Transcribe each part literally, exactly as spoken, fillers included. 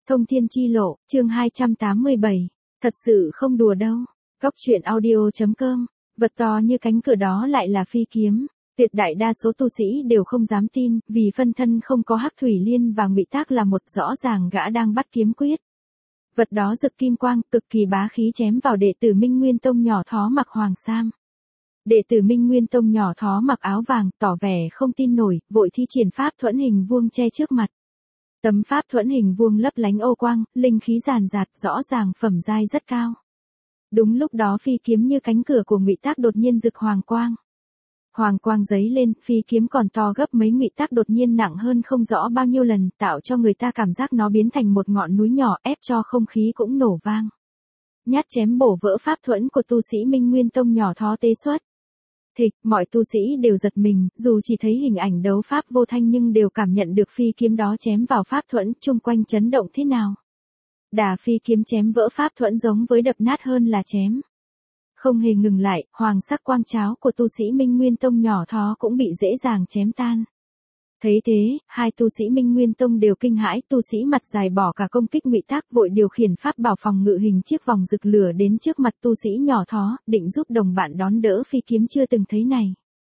Thông thiên chi lộ, chương hai trăm tám mươi bảy. Thật sự không đùa đâu. Góc truyện audio.com. Vật to như cánh cửa đó lại là phi kiếm. Tuyệt đại đa số tu sĩ đều không dám tin, vì phân thân không có Hắc Thủy Liên và ngụy tác là một, rõ ràng gã đang bắt kiếm quyết. Vật đó rực kim quang, cực kỳ bá khí chém vào đệ tử Minh Nguyên Tông nhỏ thó mặc hoàng sam. Đệ tử Minh Nguyên Tông nhỏ thó mặc áo vàng, tỏ vẻ không tin nổi, vội thi triển pháp thuẫn hình vuông che trước mặt. Tấm pháp thuẫn hình vuông lấp lánh ô quang, linh khí ràn rạt, rõ ràng phẩm giai rất cao. Đúng lúc đó phi kiếm như cánh cửa của ngụy tác đột nhiên rực hoàng quang. Hoàng quang giấy lên, phi kiếm còn to gấp mấy, ngụy tác đột nhiên nặng hơn không rõ bao nhiêu lần, tạo cho người ta cảm giác nó biến thành một ngọn núi nhỏ, ép cho không khí cũng nổ vang. Nhát chém bổ vỡ pháp thuẫn của tu sĩ Minh Nguyên Tông nhỏ thó tế xuất. Thịch, mọi tu sĩ đều giật mình, dù chỉ thấy hình ảnh đấu pháp vô thanh nhưng đều cảm nhận được phi kiếm đó chém vào pháp thuẫn, chung quanh chấn động thế nào. Đà phi kiếm chém vỡ pháp thuẫn giống với đập nát hơn là chém. Không hề ngừng lại, hoàng sắc quang cháo của tu sĩ Minh Nguyên Tông nhỏ thó cũng bị dễ dàng chém tan. Thấy thế, hai tu sĩ Minh Nguyên Tông đều kinh hãi, tu sĩ mặt dài bỏ cả công kích ngụy tác vội điều khiển pháp bảo phòng ngự hình chiếc vòng rực lửa đến trước mặt tu sĩ nhỏ thó, định giúp đồng bạn đón đỡ phi kiếm chưa từng thấy này.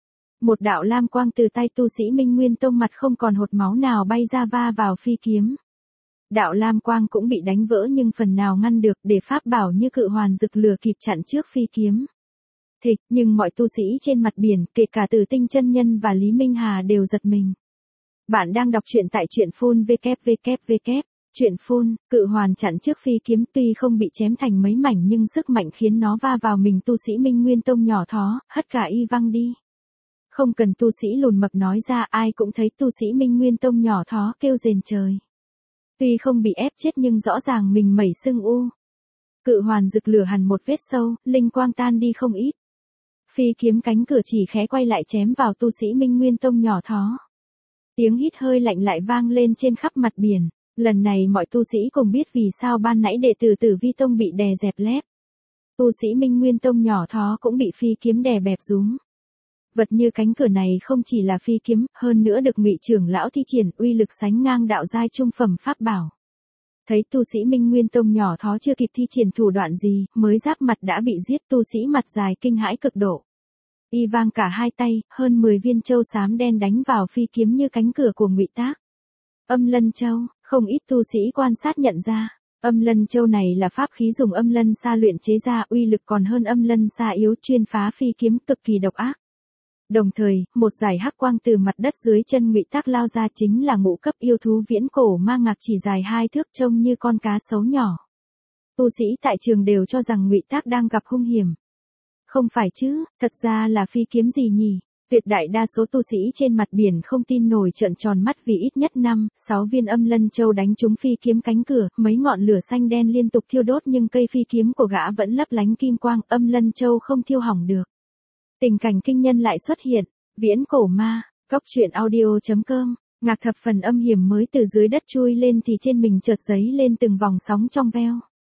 Một đạo lam quang từ tay tu sĩ Minh Nguyên Tông mặt không còn hột máu nào bay ra va vào phi kiếm. Đạo lam quang cũng bị đánh vỡ nhưng phần nào ngăn được để pháp bảo như cự hoàn rực lửa kịp chặn trước phi kiếm. Thịch, nhưng mọi tu sĩ trên mặt biển, kể cả Tử Tinh chân nhân và Lý Minh Hà đều giật mình. Bạn đang đọc truyện tại truyện phun vê kép vê kép vê kép. Truyện phun, cự hoàn chặn trước phi kiếm tuy không bị chém thành mấy mảnh nhưng sức mạnh khiến nó va vào mình tu sĩ Minh Nguyên Tông nhỏ thó, hất cả y văng đi. Không cần tu sĩ lùn mập nói ra, ai cũng thấy tu sĩ Minh Nguyên Tông nhỏ thó kêu rền trời. Tuy không bị ép chết nhưng rõ ràng mình mẩy sưng u. Cự hoàn rực lửa hẳn một vết sâu, linh quang tan đi không ít. Phi kiếm cánh cửa chỉ khẽ quay lại chém vào tu sĩ Minh Nguyên Tông nhỏ thó. Tiếng hít hơi lạnh lại vang lên trên khắp mặt biển. Lần này mọi tu sĩ cùng biết vì sao ban nãy đệ tử Tử Vi Tông bị đè dẹp lép. Tu sĩ Minh Nguyên Tông nhỏ thó cũng bị phi kiếm đè bẹp rúm. Vật như cánh cửa này không chỉ là phi kiếm, hơn nữa được ngụy trưởng lão thi triển, uy lực sánh ngang đạo giai trung phẩm pháp bảo. Thấy tu sĩ Minh Nguyên Tông nhỏ thó chưa kịp thi triển thủ đoạn gì, mới giáp mặt đã bị giết, tu sĩ mặt dài kinh hãi cực độ. Y vang cả hai tay, hơn mười viên châu xám đen đánh vào phi kiếm như cánh cửa của ngụy tác. Âm lân châu, không ít tu sĩ quan sát nhận ra, âm lân châu này là pháp khí dùng âm lân sa luyện chế ra, uy lực còn hơn âm lân sa yếu, chuyên phá phi kiếm, cực kỳ độc ác. Đồng thời, một dải hắc quang từ mặt đất dưới chân ngụy tác lao ra, chính là ngũ cấp yêu thú viễn cổ ma ngạc chỉ dài hai thước trông như con cá sấu nhỏ. Tu sĩ tại trường đều cho rằng ngụy tác đang gặp hung hiểm. Không phải chứ, thật ra là phi kiếm gì nhỉ? Tuyệt đại đa số tu sĩ trên mặt biển không tin nổi, trợn tròn mắt vì ít nhất năm, sáu viên âm lân châu đánh trúng phi kiếm cánh cửa, mấy ngọn lửa xanh đen liên tục thiêu đốt nhưng cây phi kiếm của gã vẫn lấp lánh kim quang, âm lân châu không thiêu hỏng được. Tình cảnh kinh nhân lại xuất hiện, viễn cổ ma, góc truyện audio.com, ngạc thập phần âm hiểm mới từ dưới đất chui lên thì trên mình chợt giấy lên từng vòng sóng trong veo.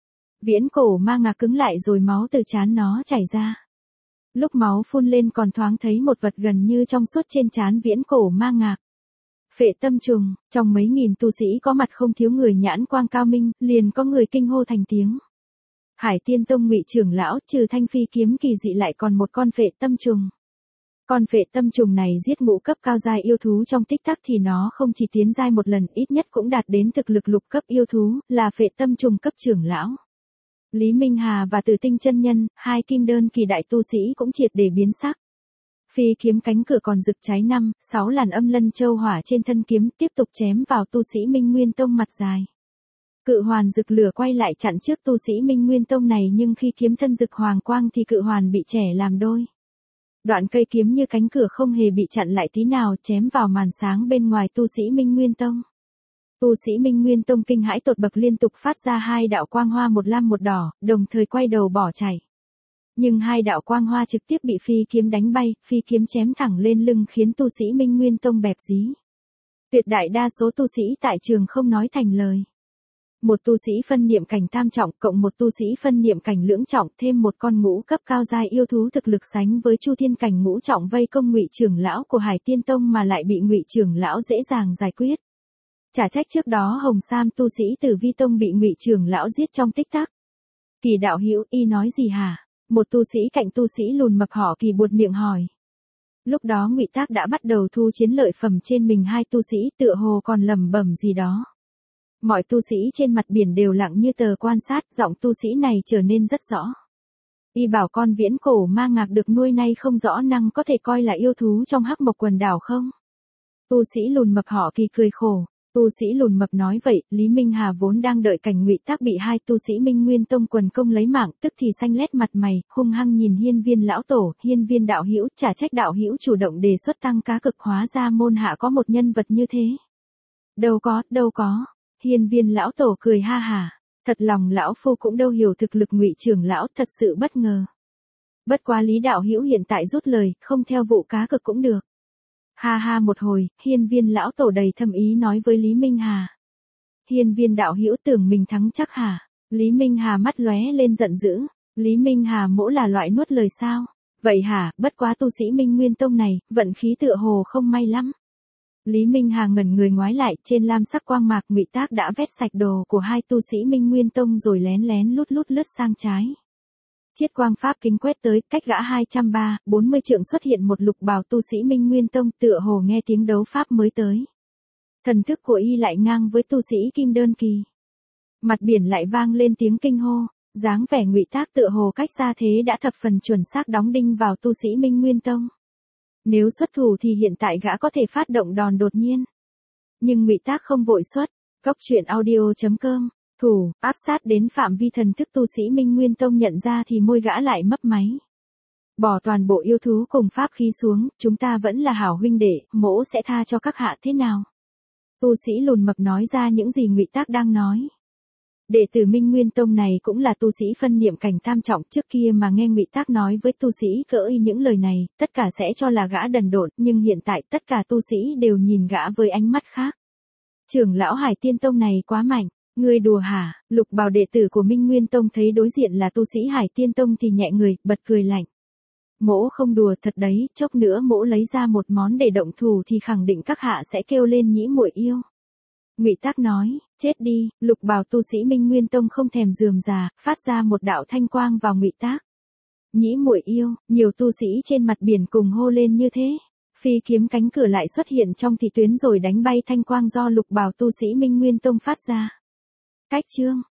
Viễn cổ ma ngạc cứng lại rồi máu từ trán nó chảy ra. Lúc máu phun lên còn thoáng thấy một vật gần như trong suốt trên trán viễn cổ ma ngạc. Phệ tâm trùng, trong mấy nghìn tu sĩ có mặt không thiếu người nhãn quang cao minh, liền có người kinh hô thành tiếng. Hải Tiên Tông ngụy trưởng lão, trừ thanh phi kiếm kỳ dị lại còn một con phệ tâm trùng. Con phệ tâm trùng này giết ngũ cấp cao giai yêu thú trong tích tắc thì nó không chỉ tiến giai một lần, ít nhất cũng đạt đến thực lực lục cấp yêu thú, là phệ tâm trùng cấp trưởng lão. Lý Minh Hà và Tử Tinh chân nhân, hai kim đơn kỳ đại tu sĩ cũng triệt để biến sắc. Phi kiếm cánh cửa còn rực cháy năm, sáu làn âm lân châu hỏa trên thân kiếm, tiếp tục chém vào tu sĩ Minh Nguyên Tông mặt dài. Cự hoàn rực lửa quay lại chặn trước tu sĩ Minh Nguyên Tông này nhưng khi kiếm thân rực hoàng quang thì cự hoàn bị chẻ làm đôi. Đoạn cây kiếm như cánh cửa không hề bị chặn lại tí nào, chém vào màn sáng bên ngoài tu sĩ Minh Nguyên Tông. Tu sĩ Minh Nguyên Tông kinh hãi tột bậc, liên tục phát ra hai đạo quang hoa, một lam một đỏ, đồng thời quay đầu bỏ chạy. Nhưng hai đạo quang hoa trực tiếp bị phi kiếm đánh bay, phi kiếm chém thẳng lên lưng khiến tu sĩ Minh Nguyên Tông bẹp dí. Tuyệt đại đa số tu sĩ tại trường không nói thành lời. Một tu sĩ phân niệm cảnh tam trọng cộng một tu sĩ phân niệm cảnh lưỡng trọng thêm một con ngũ cấp cao giai yêu thú thực lực sánh với chu thiên cảnh ngũ trọng vây công ngụy trưởng lão của Hải Tiên Tông mà lại bị ngụy trưởng lão dễ dàng giải quyết. Chả trách trước đó Hồng Sam tu sĩ Tử Vi Tông bị Ngụy trưởng lão giết trong tích tắc. Kỳ đạo hữu, y nói gì hả? Một tu sĩ cạnh tu sĩ lùn mập họ Kỳ buột miệng hỏi. Lúc đó Ngụy Tác đã bắt đầu thu chiến lợi phẩm trên mình hai tu sĩ, tựa hồ còn lẩm bẩm gì đó. Mọi tu sĩ trên mặt biển đều lặng như tờ quan sát, giọng tu sĩ này trở nên rất rõ. Y bảo con viễn cổ ma ngạc được nuôi nay không rõ năng có thể coi là yêu thú trong Hắc Mộc quần đảo không? Tu sĩ lùn mập họ Kỳ cười khổ. Tu sĩ lùn mập nói vậy, Lý Minh Hà vốn đang đợi cảnh Ngụy Tác bị hai tu sĩ Minh Nguyên Tông quần công lấy mạng, tức thì xanh lét mặt mày, hung hăng nhìn Hiên Viên lão tổ, Hiên Viên đạo hữu, chả trách đạo hữu chủ động đề xuất tăng cá cực, hóa ra môn hạ có một nhân vật như thế. Đâu có, đâu có. Hiên Viên lão tổ cười ha hả, thật lòng lão phu cũng đâu hiểu thực lực Ngụy trưởng lão, thật sự bất ngờ. Bất quá Lý đạo hữu hiện tại rút lời, không theo vụ cá cực cũng được. Ha ha một hồi, Hiên Viên lão tổ đầy thâm ý nói với Lý Minh Hà. Hiên Viên đạo hữu tưởng mình thắng chắc hả? Lý Minh Hà mắt lóe lên giận dữ. Lý Minh Hà mỗ là loại nuốt lời sao? Vậy hả, bất quá tu sĩ Minh Nguyên Tông này, vận khí tựa hồ không may lắm. Lý Minh Hà ngẩn người ngoái lại, trên lam sắc quang mạc Ngụy Tác đã vét sạch đồ của hai tu sĩ Minh Nguyên Tông rồi lén lén lút lút lướt sang trái. Chiết quang pháp kính quét tới, cách gã hai trăm ba, bốn mươi trượng xuất hiện một lục bào tu sĩ Minh Nguyên Tông, tựa hồ nghe tiếng đấu pháp mới tới. Thần thức của y lại ngang với tu sĩ Kim Đơn Kỳ. Mặt biển lại vang lên tiếng kinh hô, dáng vẻ Ngụy Tác tựa hồ cách xa thế đã thập phần chuẩn xác đóng đinh vào tu sĩ Minh Nguyên Tông. Nếu xuất thủ thì hiện tại gã có thể phát động đòn đột nhiên. Nhưng Ngụy Tác không vội xuất. Cốc truyện audio chấm com. Thủ, áp sát đến phạm vi thần thức tu sĩ Minh Nguyên Tông nhận ra thì môi gã lại mấp máy. Bỏ toàn bộ yêu thú cùng pháp khí xuống, chúng ta vẫn là hảo huynh đệ, mỗ sẽ tha cho các hạ thế nào? Tu sĩ lùn mập nói ra những gì Ngụy Tác đang nói. Đệ tử Minh Nguyên Tông này cũng là tu sĩ phân niệm cảnh tam trọng, trước kia mà nghe Ngụy Tác nói với tu sĩ cỡ y những lời này, tất cả sẽ cho là gã đần độn, nhưng hiện tại tất cả tu sĩ đều nhìn gã với ánh mắt khác. Trưởng lão Hải Tiên Tông này quá mạnh. Ngươi đùa hả? Lục bào đệ tử của Minh Nguyên Tông thấy đối diện là tu sĩ Hải Tiên Tông thì nhẹ người, bật cười lạnh. Mỗ không đùa thật đấy, chốc nữa mỗ lấy ra một món để động thủ thì khẳng định các hạ sẽ kêu lên nhĩ muội yêu. Ngụy Tác nói, chết đi, lục bào tu sĩ Minh Nguyên Tông không thèm rườm rà, phát ra một đạo thanh quang vào Ngụy Tác. Nhĩ muội yêu, nhiều tu sĩ trên mặt biển cùng hô lên như thế. Phi kiếm cánh cửa lại xuất hiện trong thị tuyến rồi đánh bay thanh quang do lục bào tu sĩ Minh Nguyên Tông phát ra. Cách chương